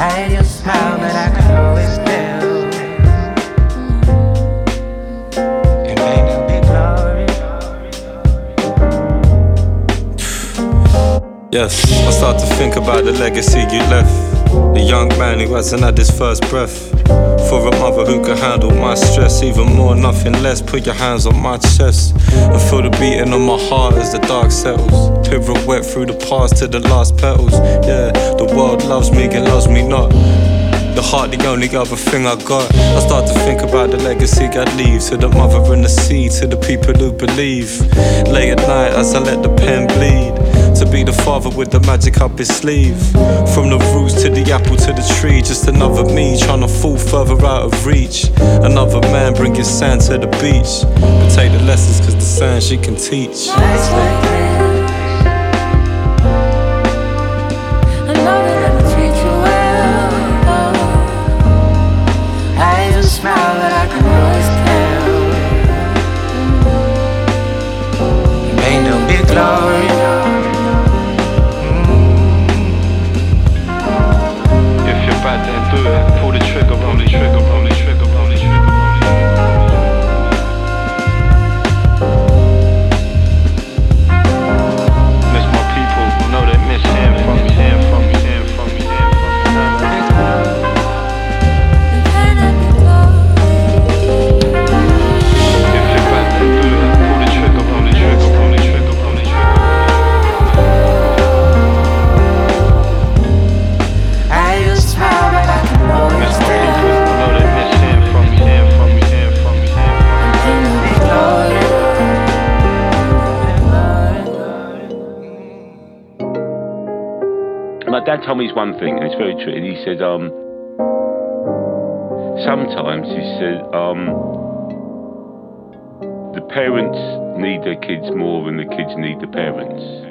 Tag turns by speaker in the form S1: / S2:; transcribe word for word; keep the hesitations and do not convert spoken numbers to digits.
S1: I hate your smile, but I can always tell. It may not be glory.
S2: Yes, I start to think about the legacy you left. The young man who hasn't had his first breath. For a mother who can handle my stress. Even more, nothing less. Put your hands on my chest and feel the beating of my heart as the dark settles. Pirouette through the past to the last petals. Yeah, the world loves me and loves me not. The heart, the only other thing I got. I start to think about the legacy I'd leave to the mother and the sea, to the people who believe. Late at night as I let the pen bleed. To be the father with the magic up his sleeve. From the roots to the apple to the tree. Just another me trying to fall further out of reach. Another man bringing sand to the beach. But take the lessons cause the sand she can teach.
S1: Nights like this, I know that I will treat you well. I just smile but I can always tell. It may not be glory.
S2: Do it, pull the trigger, pull the trigger, pull the trigger, pull the trigger, pull the trigger. Miss my people, know they miss hearing from me, hearing from me, hearing from me, hearing from me. If you're bad, then do it, pull the trigger, pull the trigger, pull the trigger, pull the trigger.
S1: I just smile but I can always
S2: Miss my
S1: tell.
S2: people, know they miss hearing from me, hearing from me, hearing from me, hearing from me.
S3: My dad told me this one thing, and it's very true. He said, um, sometimes he said, um, the parents need their kids more than the kids need the parents.